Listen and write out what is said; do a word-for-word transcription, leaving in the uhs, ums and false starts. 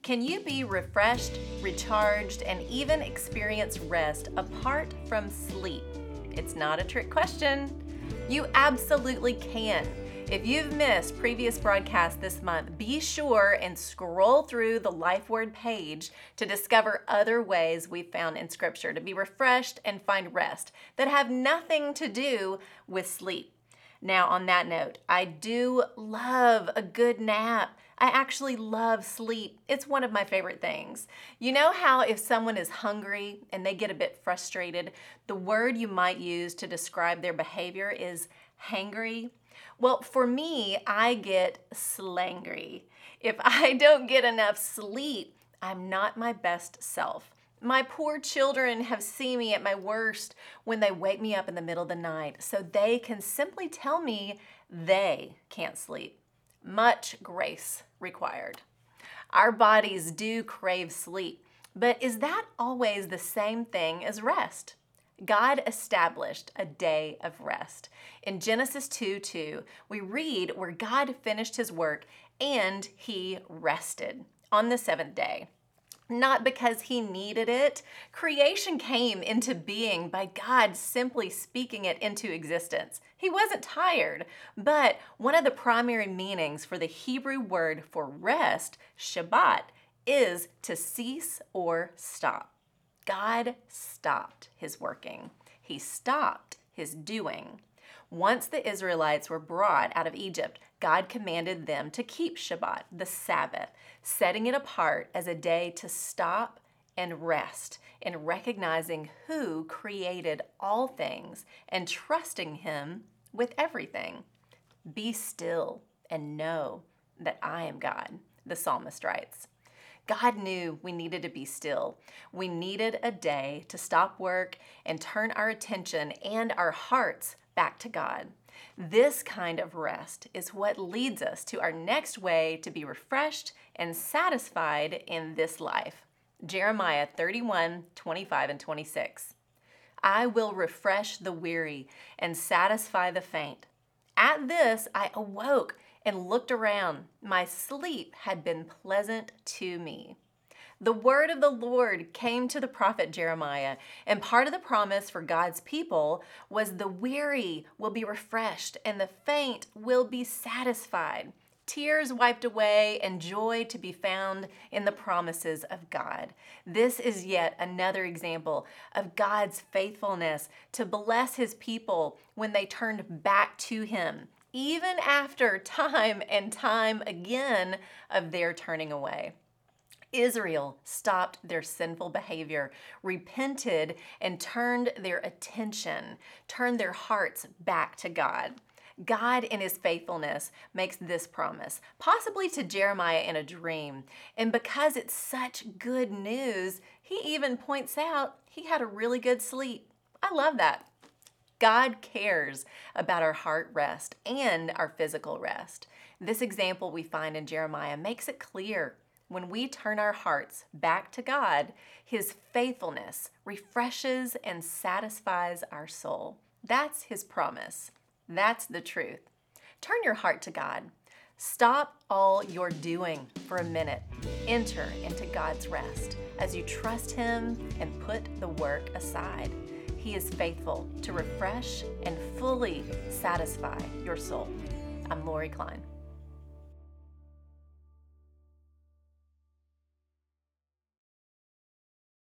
Can you be refreshed, recharged, and even experience rest apart from sleep? It's not a trick question. You absolutely can. If you've missed previous broadcasts this month, be sure and scroll through the Life Word page to discover other ways we've found in Scripture to be refreshed and find rest that have nothing to do with sleep. Now, on that note, I do love a good nap. I actually love sleep. It's one of my favorite things. You know how if someone is hungry and they get a bit frustrated, the word you might use to describe their behavior is hangry? Well, for me, I get slangry. If I don't get enough sleep, I'm not my best self. My poor children have seen me at my worst when they wake me up in the middle of the night, so they can simply tell me they can't sleep. Much grace required. Our bodies do crave sleep, but is that always the same thing as rest? God established a day of rest. In Genesis two two, we read where God finished his work and he rested on the seventh day. Not because he needed it. Creation came into being by God simply speaking it into existence. He wasn't tired, but one of the primary meanings for the Hebrew word for rest, Shabbat, is to cease or stop. God stopped his working. He stopped his doing. Once the Israelites were brought out of Egypt, God commanded them to keep Shabbat, the Sabbath, setting it apart as a day to stop and rest in recognizing who created all things and trusting him with everything. Be still and know that I am God, the psalmist writes. God knew we needed to be still. We needed a day to stop work and turn our attention and our hearts back to God. This kind of rest is what leads us to our next way to be refreshed and satisfied in this life. Jeremiah thirty-one, twenty-five and twenty-six. I will refresh the weary and satisfy the faint. At this I awoke and looked around. My sleep had been pleasant to me. The word of the Lord came to the prophet Jeremiah, and part of the promise for God's people was the weary will be refreshed and the faint will be satisfied. Tears wiped away and joy to be found in the promises of God. This is yet another example of God's faithfulness to bless his people when they turned back to him, even after time and time again of their turning away. Israel stopped their sinful behavior, repented, and turned their attention, turned their hearts back to God. God, in his faithfulness, makes this promise, possibly to Jeremiah in a dream. And because it's such good news, he even points out he had a really good sleep. I love that. God cares about our heart rest and our physical rest. This example we find in Jeremiah makes it clear. When we turn our hearts back to God, his faithfulness refreshes and satisfies our soul. That's his promise. That's the truth. Turn your heart to God. Stop all you're doing for a minute. Enter into God's rest as you trust him and put the work aside. He is faithful to refresh and fully satisfy your soul. I'm Lori Klein.